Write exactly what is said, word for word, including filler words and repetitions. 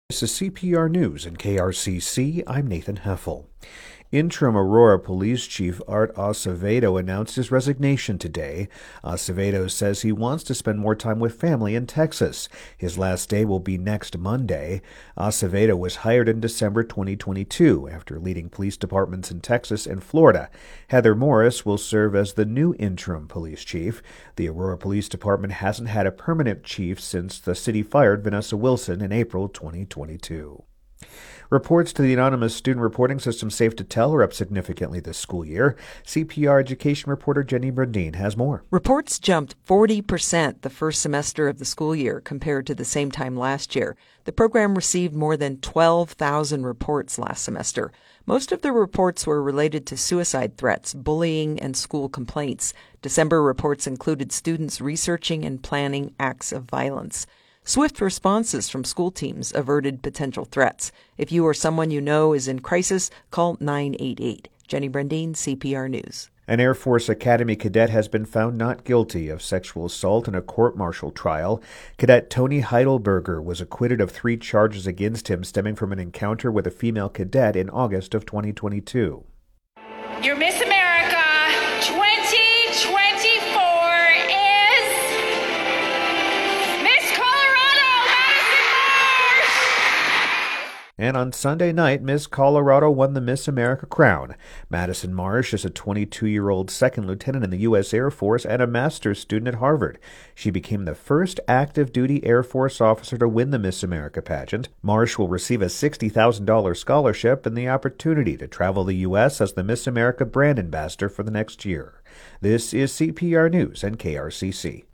This is C P R News and K R C C. I'm Nathan Heffel. Interim Aurora Police Chief Art Acevedo announced his resignation today. Acevedo says he wants to spend more time with family in Texas. His last day will be next Monday. Acevedo was hired in December twenty twenty-two after leading police departments in Texas and Florida. Heather Morris will serve as the new interim police chief. The Aurora Police Department hasn't had a permanent chief since the city fired Vanessa Wilson in April twenty twenty-two. Reports to the anonymous student reporting system Safe to Tell are up significantly this school year. C P R education reporter Jenny Brandine has more. Reports jumped forty percent the first semester of the school year compared to the same time last year. The program received more than twelve thousand reports last semester. Most of the reports were related to suicide threats, bullying, and school complaints. December reports included students researching and planning acts of violence. Swift responses from school teams averted potential threats. If you or someone you know is in crisis, call nine eight eight. Jenny Brandine, C P R News. An Air Force Academy cadet has been found not guilty of sexual assault in a court-martial trial. Cadet Tony Heidelberger was acquitted of three charges against him stemming from an encounter with a female cadet in August of twenty twenty-two. Your Miss America twenty twenty-four is Miss Colorado, Madison Marsh! And on Sunday night, Miss Colorado won the Miss America crown. Madison Marsh is a twenty-two-year-old second lieutenant in the U S Air Force and a master's student at Harvard. She became the first active-duty Air Force officer to win the Miss America pageant. Marsh will receive a sixty thousand dollars scholarship and the opportunity to travel the U S as the Miss America brand ambassador for the next year. This is C P R News and K R C C.